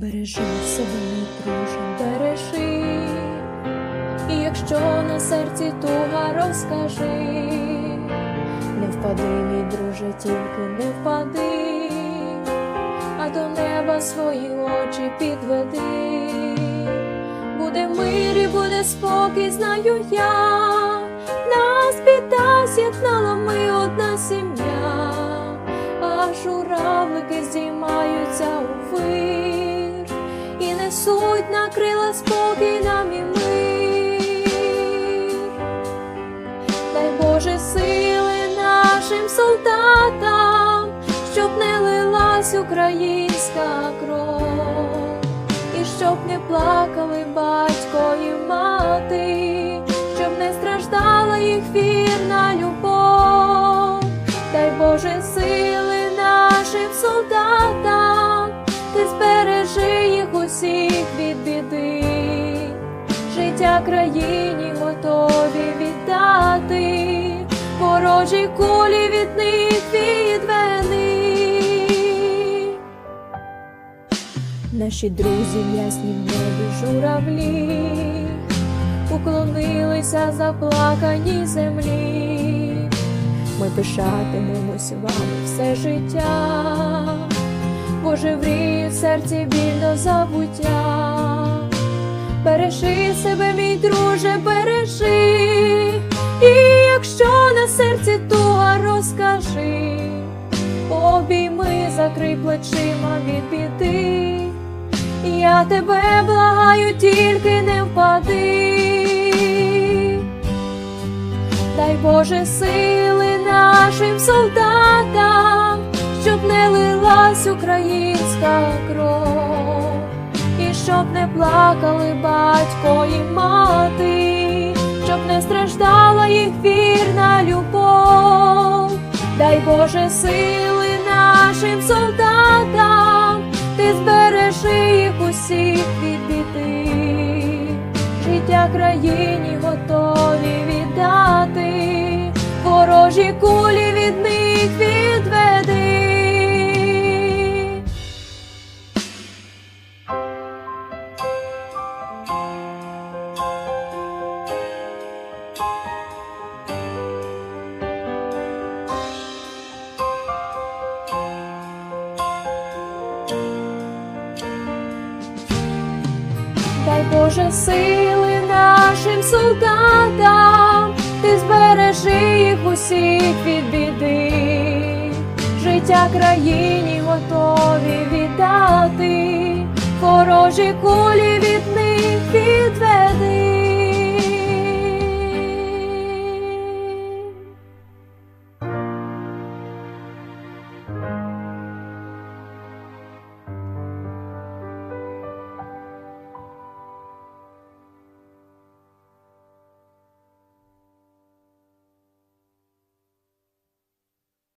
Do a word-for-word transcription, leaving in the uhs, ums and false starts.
Бережи себе, мій друже, бережи, і якщо на серці туга, розкажи. Не впади, мій друже, тільки не впади, а до неба свої очі підведи. Буде мир і буде спокій, знаю я, нас біда з'єднала ми одна сім'я, а журавлики здіймаються у вир і несуть на крила спокій нам і мир. Дай Боже сили нашим солдатам, щоб не лилась українська кров, і щоб не плакали батько і мати, щоб не страждала їх вірна любов. Дай Боже сили нашим солдатам, ти збережи їх усіх від біди, життя країні готові віддати, ворожі кулі від них відвели. Наші друзі ясні в небі журавлі уклонилися заплаканій землі. Ми пишатимемось вами все життя, Боже, врій в серці біль до забуття. Бережи себе, мій друже, бережи, і якщо на серці туга, розкажи. Обійми, закрий плечима від біди, я тебе благаю, тільки не впади. Дай Боже сили нашим солдатам, щоб не лилась українська кров, і щоб не плакали батько і мати, щоб не страждала їх вірна любов. Дай Боже сили нашим солдатам, ти збережи їх усіх від біди, життя країні готові віддати, ворожі кулі від них відведи. Дай Боже сили нашим солдатам, ти збережи їх усіх від біди, життя країні готові віддати, ворожі кулі від